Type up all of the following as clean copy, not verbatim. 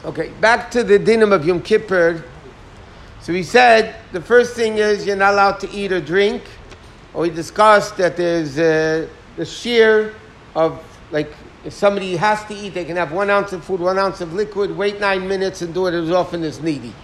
Okay, back to the dinim of Yom Kippur. So we said the first thing is you're not allowed to eat or drink. Or we discussed that there's the shear of, like, if somebody has to eat, they can have 1 ounce of food, 1 ounce of liquid, wait 9 minutes and do it as often as need.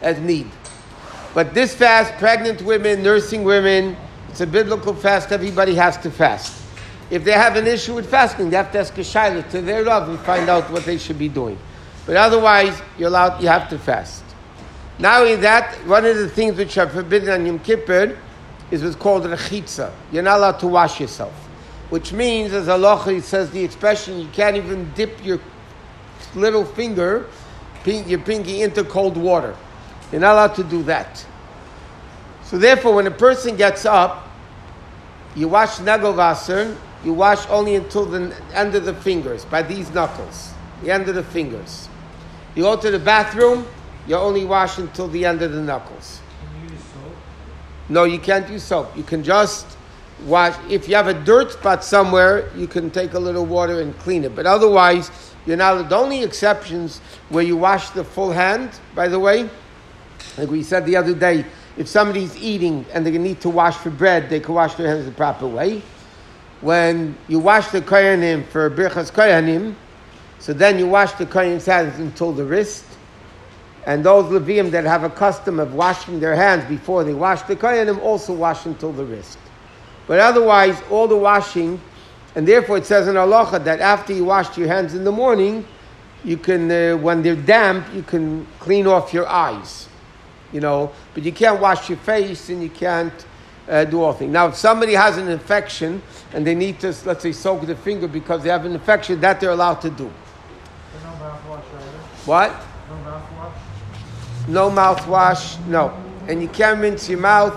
But this fast, pregnant women, nursing women, it's a biblical fast, everybody has to fast. If they have an issue with fasting, they have to ask a shayla to their Rav and find out what they should be doing. But otherwise, you have to fast. Now in that, one of the things which are forbidden on Yom Kippur is what's called rechitza. You're not allowed to wash yourself. Which means, as Allah says the expression, you can't even dip your little finger, your pinky, into cold water. You're not allowed to do that. So therefore, when a person gets up, you wash nagelwasser, you wash only until the end of the fingers, by these knuckles, the end of the fingers. You go to the bathroom, you only wash until the end of the knuckles. Can you use soap? No, you can't use soap. You can just wash. If you have a dirt spot somewhere, you can take a little water and clean it. But otherwise, you're not. The only exceptions where you wash the full hand, by the way, like we said the other day, if somebody's eating and they need to wash for bread, they can wash their hands the proper way. When you wash the koyanim for birchas koyanim, so then you wash the koyanim's hands until the wrist. And those Levium that have a custom of washing their hands before they wash the koyanim also wash until the wrist. But otherwise, all the washing, and therefore it says in halacha that after you washed your hands in the morning, you can, when they're damp, you can clean off your eyes. But you can't wash your face and you can't do all things. Now, if somebody has an infection and they need to, let's say, soak the finger because they have an infection, that they're allowed to do. No mouthwash either? What? No mouthwash? No mouthwash, no. And you can't rinse your mouth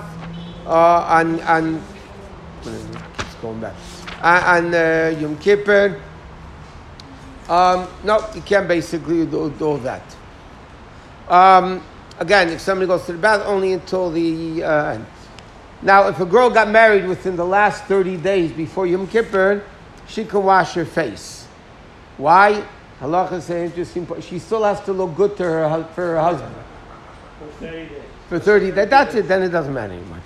on it's going back. On Yom Kippur. No, you can't basically do all that. Again, if somebody goes to the bath, only until the end. Now, if a girl got married within the last 30 days before Yom Kippur, she can wash her face. Why? Halacha is an interesting point. She still has to look good to for her husband. For 30 days. For 30 days. That's it. Then it doesn't matter anymore.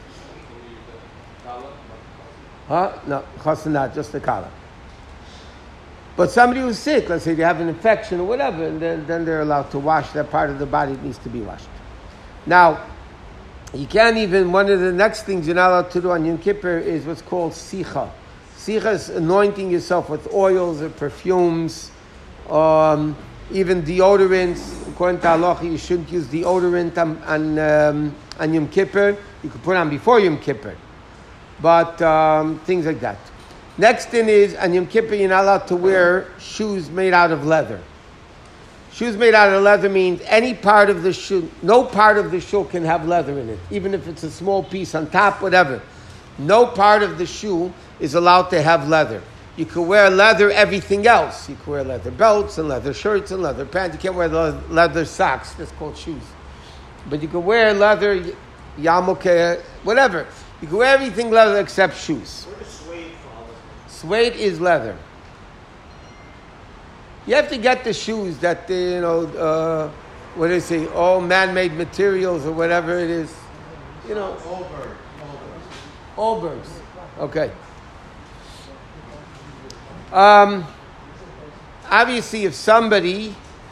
Huh? No, not just the kala. But somebody who's sick, let's say they have an infection or whatever, and then they're allowed to wash that part of the body that needs to be washed. Now, you can't even, one of the next things you're not allowed to do on Yom Kippur is what's called sicha. Sicha is anointing yourself with oils or perfumes, even deodorants. According to halacha, you shouldn't use deodorant on Yom Kippur. You could put on before Yom Kippur. But things like that. Next thing is, on Yom Kippur, you're not allowed to wear shoes made out of leather. Shoes made out of leather means any part of the shoe, no part of the shoe can have leather in it, even if it's a small piece on top, whatever. No part of the shoe is allowed to have leather. You can wear leather everything else. You can wear leather belts and leather shirts and leather pants. You can't wear leather socks. That's called shoes. But you can wear leather, yarmulke, whatever. You can wear everything leather except shoes. Where does suede fall? Suede is leather. You have to get the shoes that, what do they say, all man-made materials or whatever it is. Allbirds. Okay. Obviously, if somebody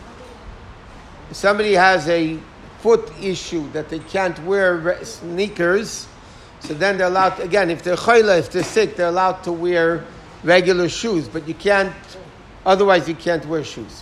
has a foot issue that they can't wear sneakers, so then they're allowed, again, if they're chayla, if they're sick, they're allowed to wear regular shoes, but you can't, otherwise you can't wear shoes.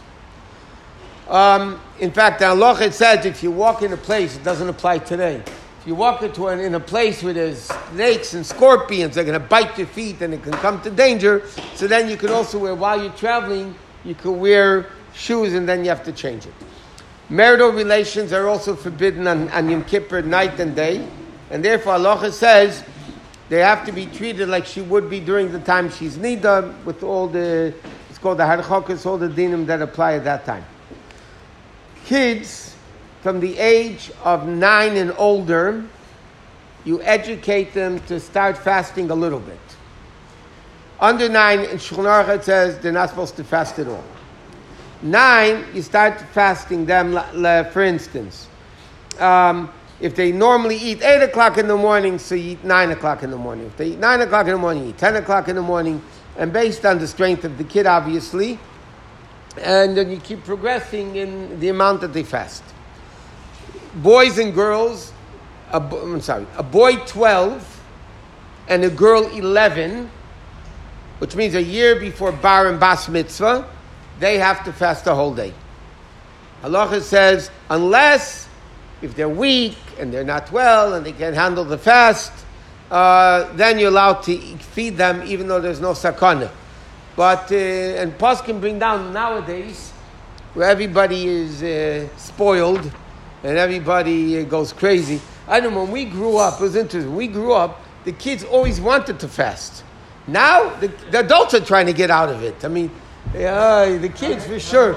In fact, the halacha it says if you walk in a place, it doesn't apply today. If you walk in a place where there's snakes and scorpions, they're going to bite your feet and it can come to danger. So then you can also wear, while you're traveling, you can wear shoes and then you have to change it. Marital relations are also forbidden on Yom Kippur, night and day. And therefore, halacha says they have to be treated like she would be during the time she's nida, with all the, it's called the harchokas, all the dinim that apply at that time. Kids, from the age of 9 and older, you educate them to start fasting a little bit. Under 9, in Shulchan Aruch it says they're not supposed to fast at all. 9, you start fasting them, for instance. If they normally eat 8 o'clock in the morning, so you eat 9 o'clock in the morning. If they eat 9 o'clock in the morning, you eat 10 o'clock in the morning, and based on the strength of the kid, obviously, and then you keep progressing in the amount that they fast. Boys and girls, a boy 12 and a girl 11, which means a year before bar and bas mitzvah, they have to fast the whole day. Halacha says, unless if they're weak and they're not well and they can't handle the fast, then you're allowed to feed them even though there's no sakana. But, and Pas can bring down nowadays, where everybody is spoiled and everybody goes crazy. I don't know, when we grew up, it was interesting, when we grew up, the kids always wanted to fast. Now, the adults are trying to get out of it. I mean, the kids for sure.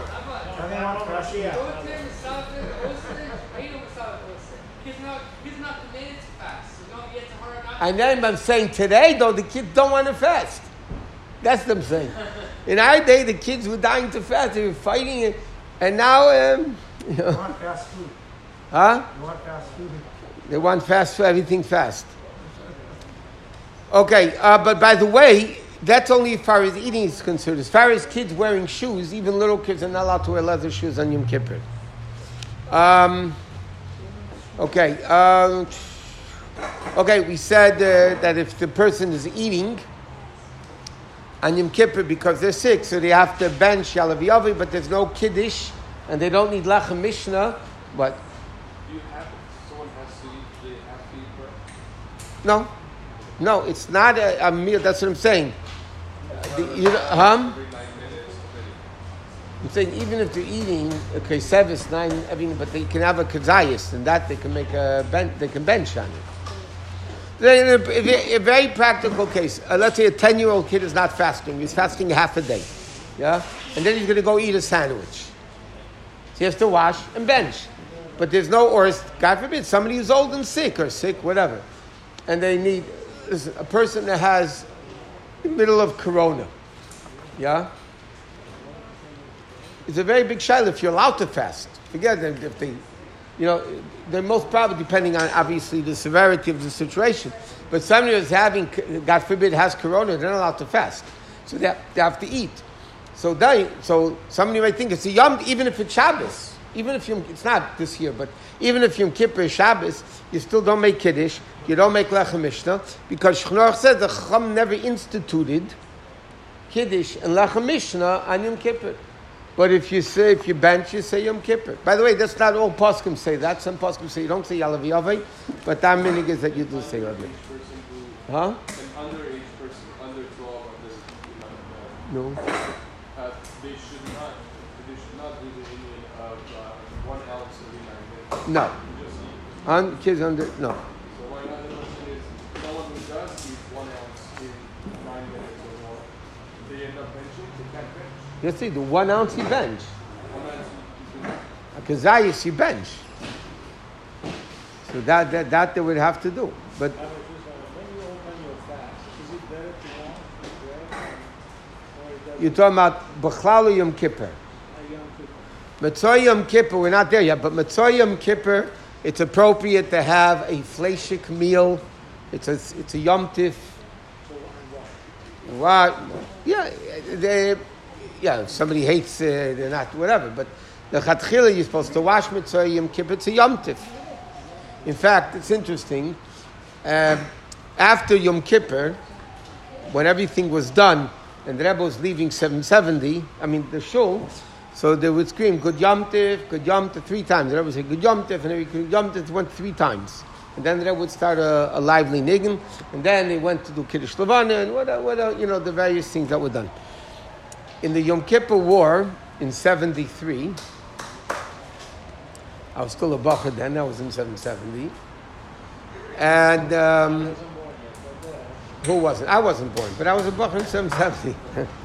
And then I'm saying today, though, the kids don't want to fast. That's what I'm saying. In our day, the kids were dying to fast. They were fighting it. And now, You want fast food. Huh? You want fast food. They want fast food, everything fast. Okay, but by the way, that's only as far as eating is concerned. As far as kids wearing shoes, even little kids are not allowed to wear leather shoes on Yom Kippur. Okay, we said that if the person is eating on Yom Kippur because they're sick, so they have to bench Yalav Yavi, but there's no Kiddush, and they don't need Lechem Mishnah, but... Do you have, someone has to eat, they have to eat bread? No, it's not a meal, that's what I'm saying. Every 9 minutes, I'm saying even if they're eating, okay, sevis, 9, everything, but they can have a kazayas, and that they can make they can bench on it. A very practical case. Let's say a 10-year-old kid is not fasting. He's fasting half a day. Yeah? And then he's going to go eat a sandwich. So he has to wash and bench. But there's no, or God forbid, somebody who's old and sick, or sick, whatever. And they need a person that has the middle of corona. Yeah? It's a very big shaila if you're allowed to fast. Forget them if they... they're most probably depending on, obviously, the severity of the situation. But somebody who's having, God forbid, has corona, they're not allowed to fast. So they have to eat. So somebody might think it's a Yom, even if it's Shabbos. Even if it's not this year, but even if Yom Kippur is Shabbos, you still don't make Kiddush, you don't make Lechem Mishnah, because Shchnoch said the Chacham never instituted Kiddush and Lechem Mishnah on Yom Kippur. But if you bench, you say Yom Kippur. By the way, that's not all poskim say that. Some poskim say you don't say Yalav Yavai, but that meaning is that you do say Yalav. Huh? An underage person, under 12, No. they should not do the Indian of 1 ounce every 9 minutes. No. On kids under no. So why not? The question is, someone who does eat 1 ounce in 9 minutes or more, they end up benching. They can't bench. You see, the 1 ounce you bench. 1 ounce you bench. A kazayas you bench. So that they would have to do. But When you open your fast, is it better to wash the bread or you're talking about B'chlal Yom Kippur. Yom Kippur? Matzah Yom Kippur, we're not there yet, but Matzah Yom Kippur, it's appropriate to have a fleshik meal. It's a Yom Tif. What? Yeah, if somebody hates, they're not, whatever. But the Chatchila, you're supposed to wash Matzah Yom Kippur, it's a Yom Tif. In fact, it's interesting. After Yom Kippur, when everything was done, and the Rebbe was leaving 770, the shul, so they would scream, Good Yom Tif, 3 times. The Rebbe would say, Good Yom Tif, and every Good Yom Tif went 3 times. And then the Rebbe would start a lively niggin, and then they went to do Kiddush Levana, and what the various things that were done. In the Yom Kippur War, in 73, I was still a bacher then, I was in 770. And who wasn't? I wasn't born, but I was a bacher in 770.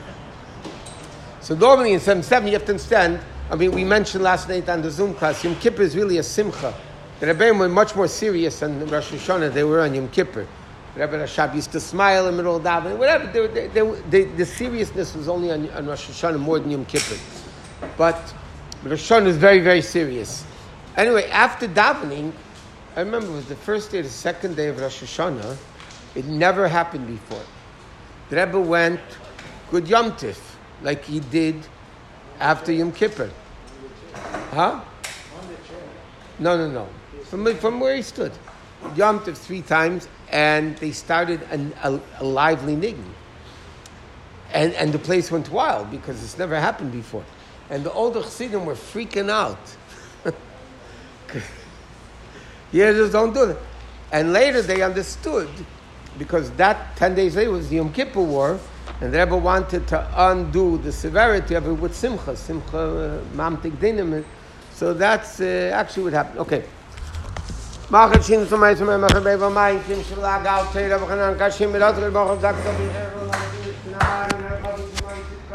So normally in 770, you have to understand, we mentioned last night on the Zoom class, Yom Kippur is really a simcha. The Rebbeim were much more serious than Rosh Hashanah, they were on Yom Kippur. Rebbe Rashab used to smile in the middle of davening, whatever. The seriousness was only on Rosh Hashanah more than Yom Kippur. But Rosh Hashanah is very, very serious. Anyway, after davening, I remember it was the first day, the second day of Rosh Hashanah. It never happened before. The Rebbe went good Yom Tif, like he did after Yom Kippur. Huh? No. From where he stood. Yom Tif 3 times, and they started a lively niggun. And the place went wild because it's never happened before. And the older Chassidim were freaking out. Yeah, just don't do that. And later they understood, because that 10 days later was the Yom Kippur War, and the Rebbe wanted to undo the severity of it with Simcha Mamtik Dinim. So that's actually what happened. Okay. Machat Shin Sumayim Machat Beva Mayim Kim Shlag Out Teira B'Chanan Kashim Mirat Rebbe Chazak Tabir